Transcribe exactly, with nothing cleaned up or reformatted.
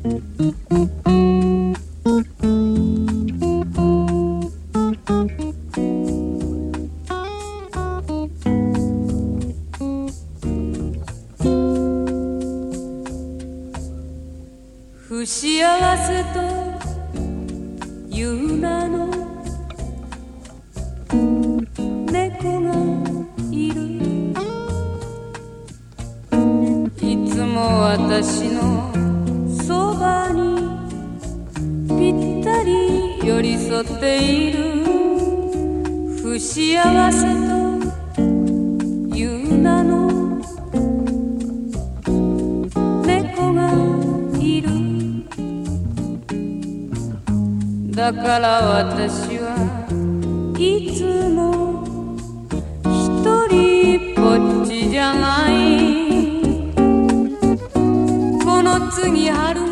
不幸せという名の猫がいる。いつも私のそばにぴったり寄り添っている。不幸せという名の猫がいる。だから私はいつも一人ぼっちじゃない。この次春